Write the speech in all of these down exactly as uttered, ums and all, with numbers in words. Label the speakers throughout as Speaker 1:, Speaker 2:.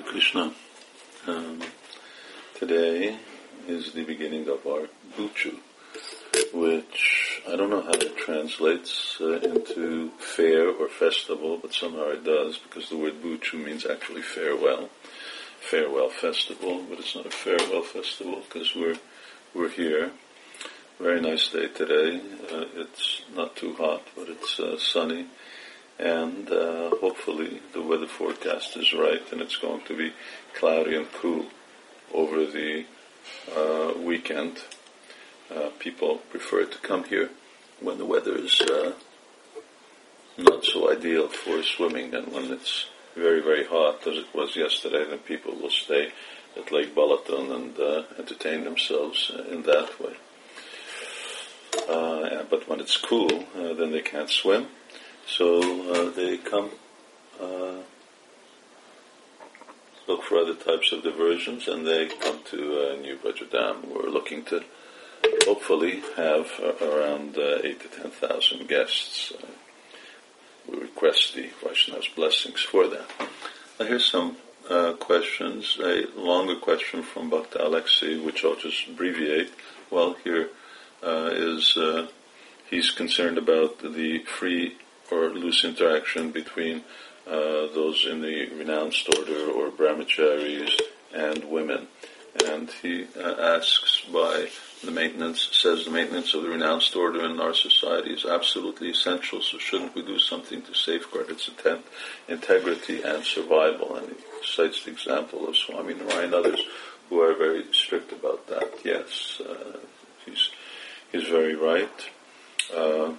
Speaker 1: Krishna. Um, today is the beginning of our Buchu, which I don't know how it translates uh, into fair or festival, but somehow it does, because the word Buchu means actually farewell. Farewell festival, but it's not a farewell festival because we're we're here. Very nice day today. Uh, it's not too hot, but it's uh, sunny. And uh, hopefully the weather forecast is right, and it's going to be cloudy and cool over the uh, weekend. Uh, people prefer to come here when the weather is uh, not so ideal for swimming, and when it's very, very hot, as it was yesterday, then people will stay at Lake Balaton and uh, entertain themselves uh, in that way. Uh, but when it's cool, uh, then they can't swim. So uh, they come uh, look for other types of diversions, and they come to uh, New Vajradham. We're looking to hopefully have uh, around uh, eight to ten thousand guests. Uh, we request the Vaishnava's blessings for that. Now here's some uh, questions. A longer question from Bhakta Alexei, which I'll just abbreviate. Well, here uh, is uh, he's concerned about the free or loose interaction between uh, those in the renounced order or brahmacharis and women. And he uh, asks by the maintenance, says the maintenance of the renounced order in our society is absolutely essential, so shouldn't we do something to safeguard its intent, integrity and survival? And he cites the example of Swami Narayan and others who are very strict about that. Yes, uh, he's, he's very right. Uh,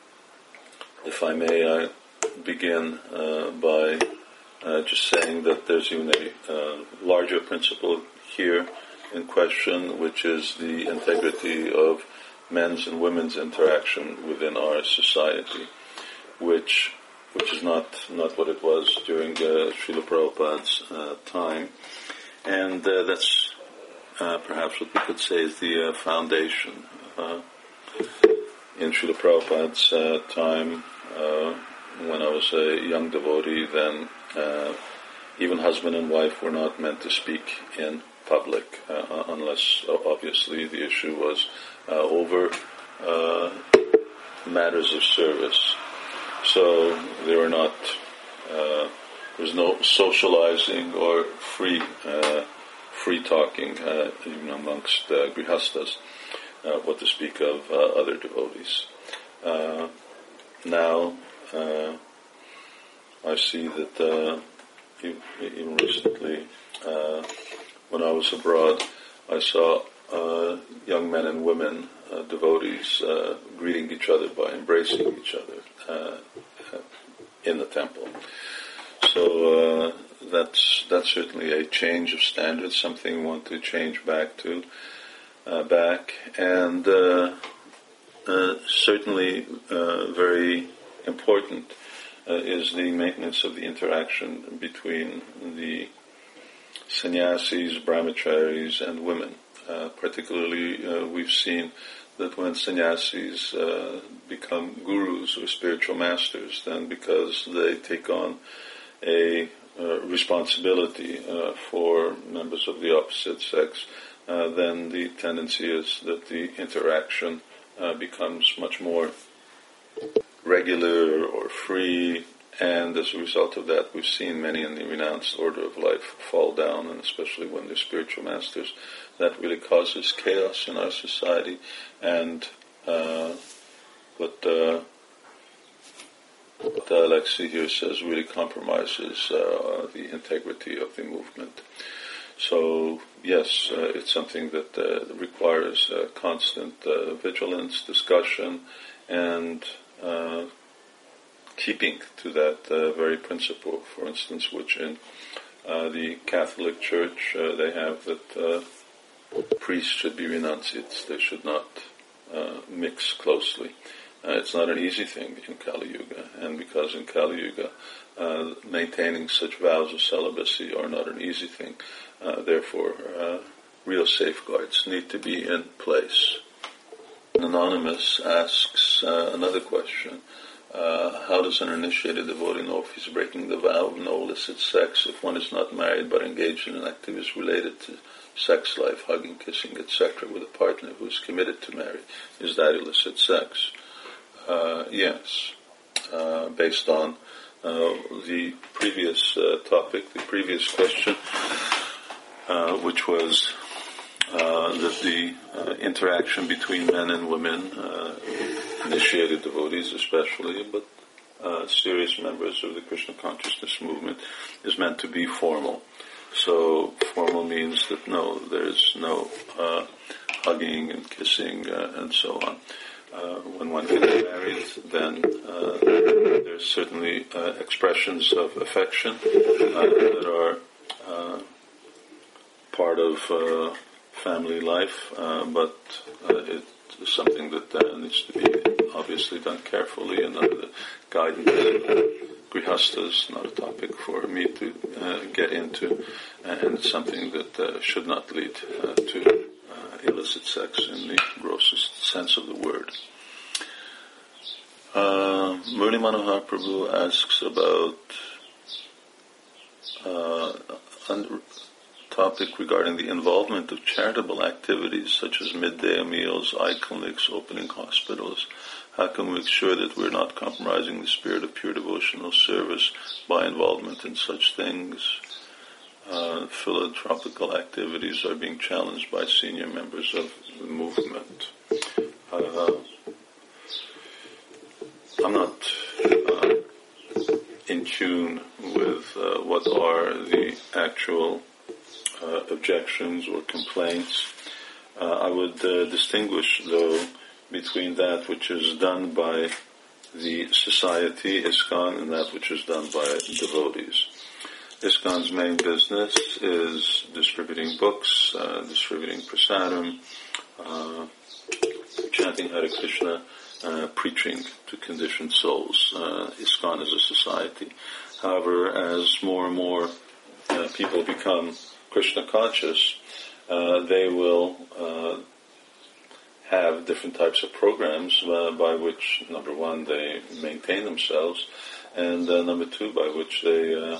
Speaker 1: If I may, I begin uh, by uh, just saying that there's even a uh, larger principle here in question, which is the integrity of men's and women's interaction within our society, which which is not, not what it was during uh, Srila Prabhupada's uh, time. And uh, that's uh, perhaps what we could say is the uh, foundation. Uh, in Srila Prabhupada's uh, time, Uh, when I was a young devotee, then uh, even husband and wife were not meant to speak in public, uh, unless uh, obviously the issue was uh, over uh, matters of service. So they were not, uh, there was no socializing or free uh, free talking, uh, even amongst uh, grihastas, uh, what to speak of uh, other devotees. Uh, Now, uh, I see that uh, even recently, uh, when I was abroad, I saw uh, young men and women, uh, devotees, uh, greeting each other by embracing each other uh, in the temple. So uh, that's that's certainly a change of standards, something we want to change back to, uh, back, and. Uh, Uh, certainly uh, very important uh, is the maintenance of the interaction between the sannyasis, brahmacharis, and women. Uh, particularly, uh, we've seen that when sannyasis uh, become gurus or spiritual masters, then because they take on a uh, responsibility uh, for members of the opposite sex, uh, then the tendency is that the interaction Uh, becomes much more regular or free, and as a result of that, we've seen many in the renounced order of life fall down, and especially when they're spiritual masters, that really causes chaos in our society, and uh, what, uh, what Alexei here says really compromises uh, the integrity of the movement. So, yes, uh, it's something that uh, requires uh, constant uh, vigilance, discussion, and uh, keeping to that uh, very principle. For instance, which in uh, the Catholic Church uh, they have that uh, priests should be renunciates. They should not uh, mix closely. Uh, it's not an easy thing in Kali Yuga, and because in Kali Yuga uh, maintaining such vows of celibacy are not an easy thing, uh, therefore uh, real safeguards need to be in place. Anonymous asks uh, another question. Uh, how does an initiated devotee know if he's breaking the vow of no illicit sex if one is not married but engaged in activities related to sex life, hugging, kissing, et cetera, with a partner who is committed to marry? Is that illicit sex? Uh, yes. Uh, based on uh, the previous uh, topic, the previous question, uh, which was uh, that the uh, interaction between men and women, uh, initiated devotees especially, but uh, serious members of the Krishna consciousness movement, is meant to be formal. So formal means that no, there's no uh, hugging and kissing uh, and so on. Uh, when one gets married, then uh, there's certainly uh, expressions of affection uh, that are uh, part of uh, family life, uh, but uh, it is something that uh, needs to be obviously done carefully and under the guidance of grihastas, not a topic for me to uh, get into, and it's something that uh, should not lead uh, to uh, illicit sex in the grossest sense of the word. Uh, Murli Manohar Prabhu asks about uh, a topic regarding the involvement of charitable activities such as midday meals, eye clinics, opening hospitals. How can we make sure that we're not compromising the spirit of pure devotional service by involvement in such things? Uh, philanthropical activities are being challenged by senior members of the movement. Uh, I'm not uh, in tune with uh, what are the actual uh, objections or complaints. Uh, I would uh, distinguish, though, between that which is done by the society, ISKCON, and that which is done by devotees. ISKCON's main business is distributing books, uh, distributing prasadam, uh, chanting Hare Krishna, uh, preaching to conditioned souls. Uh, ISKCON is a society. However, as more and more uh, people become Krishna conscious, uh, they will uh, have different types of programs uh, by which, number one, they maintain themselves, and uh, number two, by which they uh,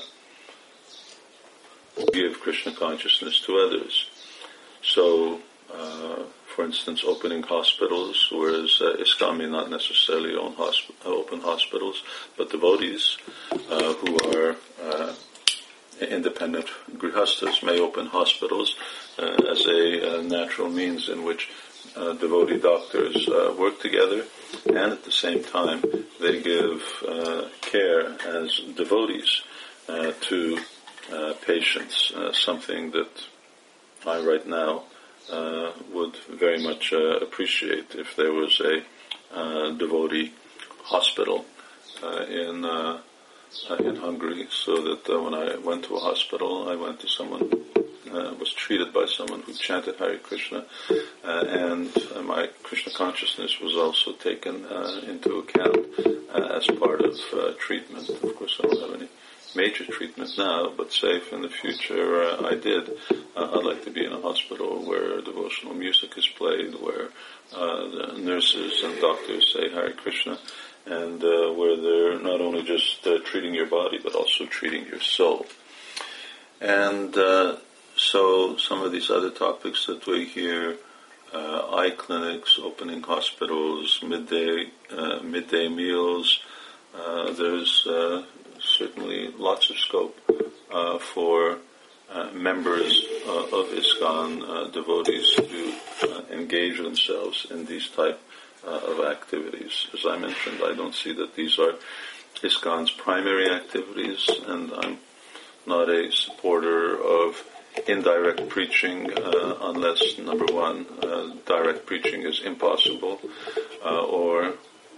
Speaker 1: give Krishna consciousness to others. So, uh, for instance, opening hospitals, whereas uh, ISKCON may not necessarily own hosp- open hospitals, but devotees uh, who are uh, independent grihastas may open hospitals uh, as a uh, natural means in which uh, devotee doctors uh, work together, and at the same time they give uh, care as devotees uh, to uh, patients, uh, something that I right now uh, would very much uh, appreciate if there was a uh, devotee hospital uh, in uh, uh, in Hungary, so that uh, when I went to a hospital, I went to someone, uh, was treated by someone who chanted Hare Krishna, uh, and uh, my Krishna consciousness was also taken uh, into account uh, as part of uh, treatment. Of course, I don't have any major treatment now, but say if in the future uh, I did, uh, I'd like to be in a hospital where devotional music is played, where uh, the nurses and doctors say Hare Krishna, and uh, where they're not only just uh, treating your body, but also treating your soul. And uh, so some of these other topics that we hear, uh, eye clinics, opening hospitals, midday uh, midday meals, uh, there's uh, certainly lots of scope uh, for uh, members uh, of ISKCON, uh, devotees, to uh, engage themselves in these type uh, of activities. As I mentioned, I don't see that these are ISKCON's primary activities, and I'm not a supporter of indirect preaching uh, unless, number one, uh, direct preaching is impossible, uh, or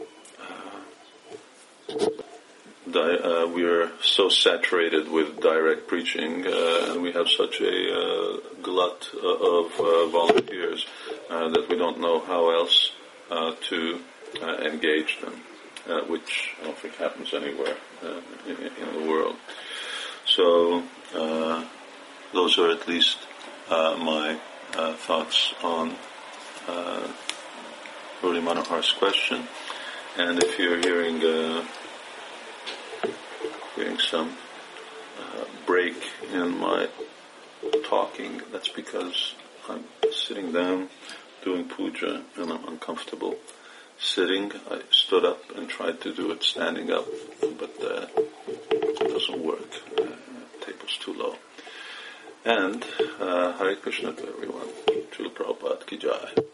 Speaker 1: uh, Di- uh, we are so saturated with direct preaching, uh, and we have such a uh, glut of uh, volunteers uh, that we don't know how else uh, to uh, engage them, uh, which I don't think happens anywhere uh, in, in the world. So uh, those are at least uh, my uh, thoughts on uh, Murli Manohar's question. And if you're hearing uh, hearing some uh, break in my talking, that's because I'm sitting down doing puja and I'm uncomfortable. Sitting, I stood up and tried to do it standing up, but uh, it doesn't work. Uh, the table's too low. And uh, Hare Krishna to everyone. Srila Prabhupada ki jai.